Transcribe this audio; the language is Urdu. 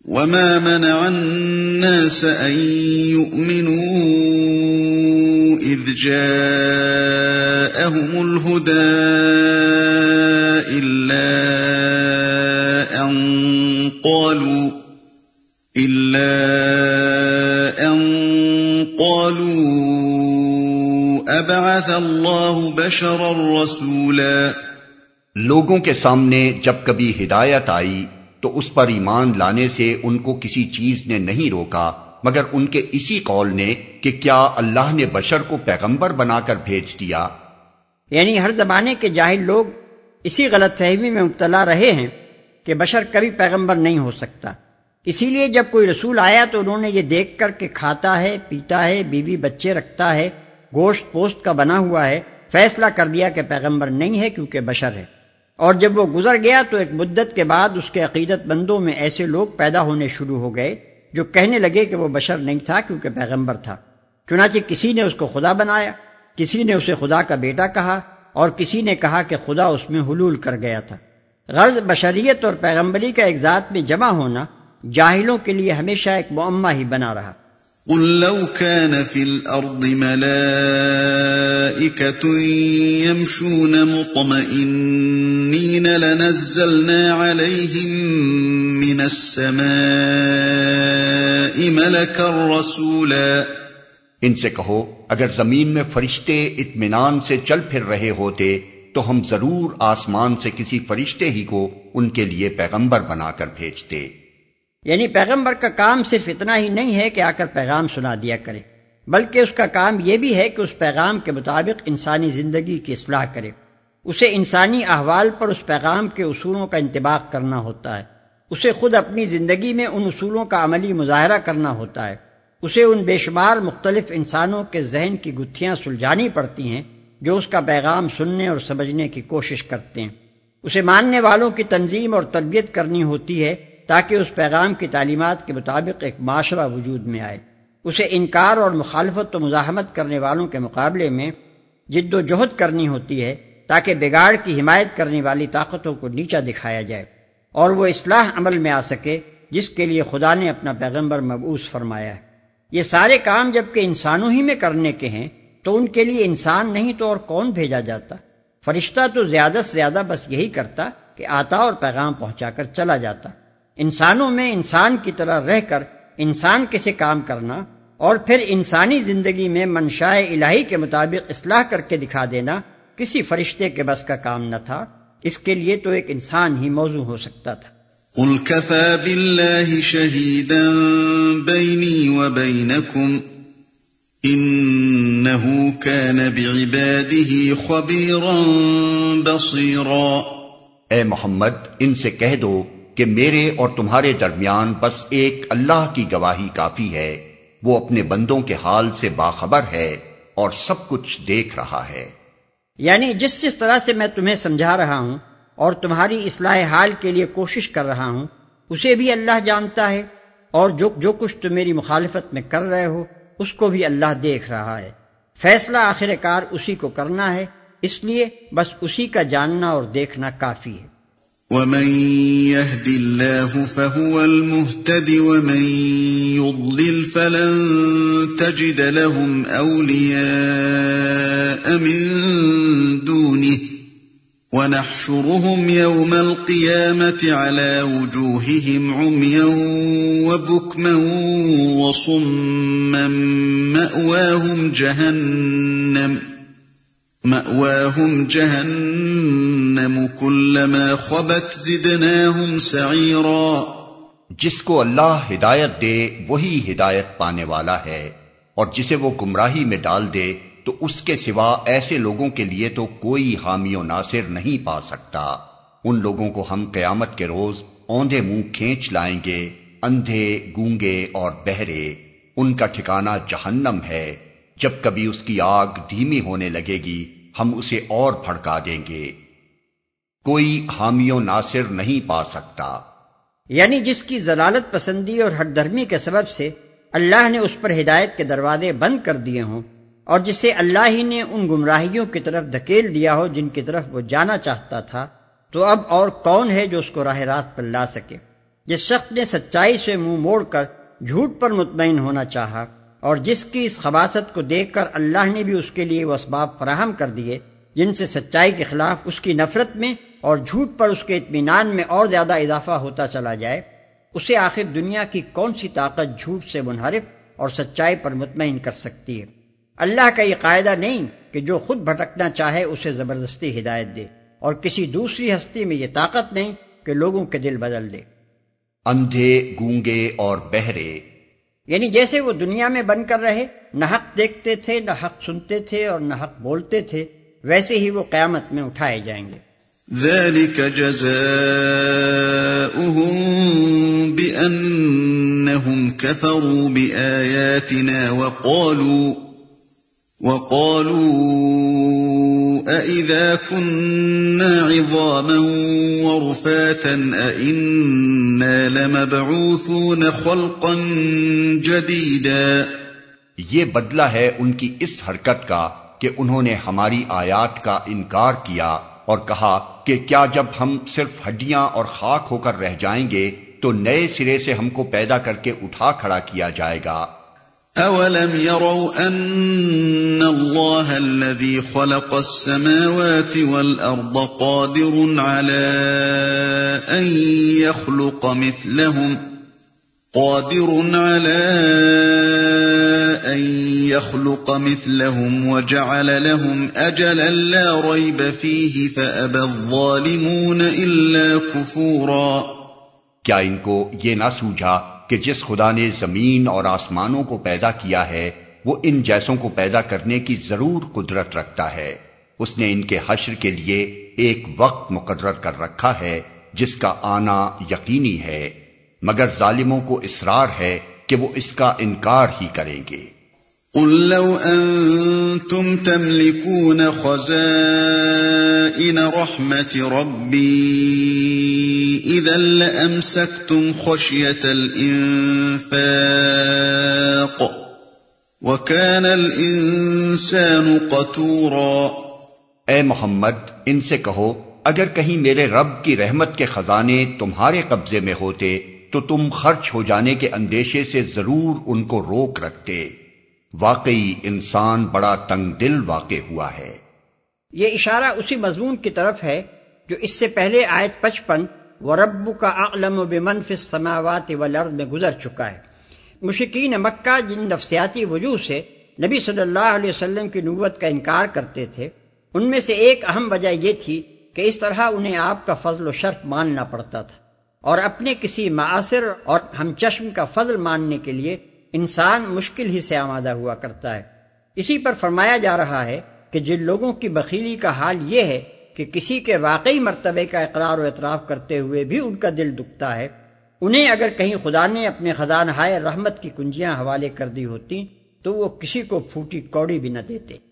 وما منع الناس أن يؤمنوا إذ جاءهم الهدى إلا أن قالوا أبعث الله بشرا رسولا۔ لوگوں کے سامنے جب کبھی ہدایت آئی تو اس پر ایمان لانے سے ان کو کسی چیز نے نہیں روکا مگر ان کے اسی قول نے کہ کیا اللہ نے بشر کو پیغمبر بنا کر بھیج دیا۔ یعنی ہر زمانے کے جاہل لوگ اسی غلط فہمی میں مبتلا رہے ہیں کہ بشر کبھی پیغمبر نہیں ہو سکتا، اسی لیے جب کوئی رسول آیا تو انہوں نے یہ دیکھ کر کہ کھاتا ہے، پیتا ہے، بیوی بچے رکھتا ہے، گوشت پوست کا بنا ہوا ہے، فیصلہ کر دیا کہ پیغمبر نہیں ہے کیونکہ بشر ہے۔ اور جب وہ گزر گیا تو ایک مدت کے بعد اس کے عقیدت مندوں میں ایسے لوگ پیدا ہونے شروع ہو گئے جو کہنے لگے کہ وہ بشر نہیں تھا کیونکہ پیغمبر تھا۔ چنانچہ کسی نے اس کو خدا بنایا، کسی نے اسے خدا کا بیٹا کہا اور کسی نے کہا کہ خدا اس میں حلول کر گیا تھا۔ غرض بشریت اور پیغمبری کا ایک ذات میں جمع ہونا جاہلوں کے لیے ہمیشہ ایک معمہ ہی بنا رہا۔ قل لو كان في الأرض ملائكة يمشون مطمئنين لنزلنا عليهم من السماء ملكا رسولا۔ ان سے کہو اگر زمین میں فرشتے اطمینان سے چل پھر رہے ہوتے تو ہم ضرور آسمان سے کسی فرشتے ہی کو ان کے لیے پیغمبر بنا کر بھیجتے۔ یعنی پیغمبر کا کام صرف اتنا ہی نہیں ہے کہ آ کر پیغام سنا دیا کرے، بلکہ اس کا کام یہ بھی ہے کہ اس پیغام کے مطابق انسانی زندگی کی اصلاح کرے۔ اسے انسانی احوال پر اس پیغام کے اصولوں کا انطباق کرنا ہوتا ہے، اسے خود اپنی زندگی میں ان اصولوں کا عملی مظاہرہ کرنا ہوتا ہے، اسے ان بے شمار مختلف انسانوں کے ذہن کی گتھیاں سلجھانی پڑتی ہیں جو اس کا پیغام سننے اور سمجھنے کی کوشش کرتے ہیں، اسے ماننے والوں کی تنظیم اور تربیت کرنی ہوتی ہے تاکہ اس پیغام کی تعلیمات کے مطابق ایک معاشرہ وجود میں آئے، اسے انکار اور مخالفت و مزاحمت کرنے والوں کے مقابلے میں جد و جہد کرنی ہوتی ہے تاکہ بگاڑ کی حمایت کرنے والی طاقتوں کو نیچا دکھایا جائے اور وہ اصلاح عمل میں آ سکے جس کے لیے خدا نے اپنا پیغمبر مبعوث فرمایا ہے۔ یہ سارے کام جبکہ انسانوں ہی میں کرنے کے ہیں تو ان کے لیے انسان نہیں تو اور کون بھیجا جاتا؟ فرشتہ تو زیادہ سے زیادہ بس یہی کرتا کہ آتا اور پیغام پہنچا کر چلا جاتا۔ انسانوں میں انسان کی طرح رہ کر انسان کیسے کام کرنا اور پھر انسانی زندگی میں منشاء الہی کے مطابق اصلاح کر کے دکھا دینا کسی فرشتے کے بس کا کام نہ تھا، اس کے لیے تو ایک انسان ہی موضوع ہو سکتا تھا۔ قل كفى بالله شهيدا بيني وبينكم إنه كان بعباده خبيرا بصيرا۔ اے محمد ان سے کہہ دو کہ میرے اور تمہارے درمیان بس ایک اللہ کی گواہی کافی ہے، وہ اپنے بندوں کے حال سے باخبر ہے اور سب کچھ دیکھ رہا ہے۔ یعنی جس طرح سے میں تمہیں سمجھا رہا ہوں اور تمہاری اصلاح حال کے لیے کوشش کر رہا ہوں اسے بھی اللہ جانتا ہے، اور جو کچھ تم میری مخالفت میں کر رہے ہو اس کو بھی اللہ دیکھ رہا ہے۔ فیصلہ آخر کار اسی کو کرنا ہے، اس لیے بس اسی کا جاننا اور دیکھنا کافی ہے۔ وَمَن يَهْدِ اللَّهُ فَهُوَ الْمُهْتَدِ وَمَن يُضْلِلْ فَلَن تَجِدَ لَهُمْ أَوْلِيَاءَ مِن دُونِهِ وَنَحْشُرُهُمْ يَوْمَ الْقِيَامَةِ عَلَى وُجُوهِهِمْ عُمْيًا وَبُكْمًا وَصُمًّا مَأْوَاهُمْ جَهَنَّمُ كُلَّمَا خَبَتْ زِدْنَاهُمْ سَعِيرًا۔ جس کو اللہ ہدایت دے وہی ہدایت پانے والا ہے، اور جسے وہ گمراہی میں ڈال دے تو اس کے سوا ایسے لوگوں کے لیے تو کوئی حامی و ناصر نہیں پا سکتا۔ ان لوگوں کو ہم قیامت کے روز اوندھے منہ کھینچ لائیں گے، اندھے، گونگے اور بہرے، ان کا ٹھکانہ جہنم ہے۔ جب کبھی اس کی آگ دھیمی ہونے لگے گی ہم اسے اور بھڑکا دیں گے، کوئی حامی و ناصر نہیں پا سکتا۔ یعنی جس کی ضلالت پسندی اور ہٹ دھرمی کے سبب سے اللہ نے اس پر ہدایت کے دروازے بند کر دیے ہوں، اور جسے اللہ ہی نے ان گمراہیوں کی طرف دھکیل دیا ہو جن کی طرف وہ جانا چاہتا تھا، تو اب اور کون ہے جو اس کو راہ راست پر لا سکے؟ جس شخص نے سچائی سے منہ موڑ کر جھوٹ پر مطمئن ہونا چاہا اور جس کی اس خباثت کو دیکھ کر اللہ نے بھی اس کے لیے وہ اسباب فراہم کر دیے جن سے سچائی کے خلاف اس کی نفرت میں اور جھوٹ پر اس کے اطمینان میں اور زیادہ اضافہ ہوتا چلا جائے، اسے آخر دنیا کی کون سی طاقت جھوٹ سے منحرف اور سچائی پر مطمئن کر سکتی ہے؟ اللہ کا یہ قاعدہ نہیں کہ جو خود بھٹکنا چاہے اسے زبردستی ہدایت دے، اور کسی دوسری ہستی میں یہ طاقت نہیں کہ لوگوں کے دل بدل دے۔ اندھے، گونگے اور بہرے، یعنی جیسے وہ دنیا میں بن کر رہے، نہ حق دیکھتے تھے، نہ حق سنتے تھے اور نہ حق بولتے تھے، ویسے ہی وہ قیامت میں اٹھائے جائیں گے۔ ذلك جزاؤهم بأنهم كفروا بآياتنا وقالوا أإذا كنا عظاما ورفاتا أإنا لمبعوثون خلقا جديدا۔ یہ بدلہ ہے ان کی اس حرکت کا کہ انہوں نے ہماری آیات کا انکار کیا اور کہا کہ کیا جب ہم صرف ہڈیاں اور خاک ہو کر رہ جائیں گے تو نئے سرے سے ہم کو پیدا کر کے اٹھا کھڑا کیا جائے گا۔ اولم يروا ان الله الذي خلق السماوات والارض قادر على ان يخلق مثلهم وجعل لهم اجلا لا ريب فيه فابى الظالمون الا كفورا۔ کیا ان کو یہ نہ سوجھا کہ جس خدا نے زمین اور آسمانوں کو پیدا کیا ہے وہ ان جیسوں کو پیدا کرنے کی ضرور قدرت رکھتا ہے، اس نے ان کے حشر کے لیے ایک وقت مقرر کر رکھا ہے جس کا آنا یقینی ہے، مگر ظالموں کو اصرار ہے کہ وہ اس کا انکار ہی کریں گے۔ قل لو انتم تملكون خزائن رحمت ربی اذا لامسكتم خشية الانفاق وكان الانسان قتورا۔ اے محمد، ان سے کہو اگر کہیں میرے رب کی رحمت کے خزانے تمہارے قبضے میں ہوتے تو تم خرچ ہو جانے کے اندیشے سے ضرور ان کو روک رکھتے، واقعی انسان بڑا تنگ دل واقع ہوا ہے۔ یہ اشارہ اسی مضمون کی طرف ہے جو اس سے پہلے آیت 55 وَرَبُّكَ أَعْلَمُ بِمَنْ فِي السَّمَاوَاتِ وَالْأَرْضِ میں گزر چکا ہے۔ مشرکین مکہ جن نفسیاتی وجوہ سے نبی صلی اللہ علیہ وسلم کی نبوت کا انکار کرتے تھے، ان میں سے ایک اہم وجہ یہ تھی کہ اس طرح انہیں آپ کا فضل و شرف ماننا پڑتا تھا، اور اپنے کسی معاصر اور ہم چشم کا فضل ماننے کے لیے انسان مشکل ہی سے آمادہ ہوا کرتا ہے۔ اسی پر فرمایا جا رہا ہے کہ جن لوگوں کی بخیلی کا حال یہ ہے کہ کسی کے واقعی مرتبے کا اقرار و اعتراف کرتے ہوئے بھی ان کا دل دکھتا ہے، انہیں اگر کہیں خدا نے اپنے خزانۂ رحمت کی کنجیاں حوالے کر دی ہوتی تو وہ کسی کو پھوٹی کوڑی بھی نہ دیتے۔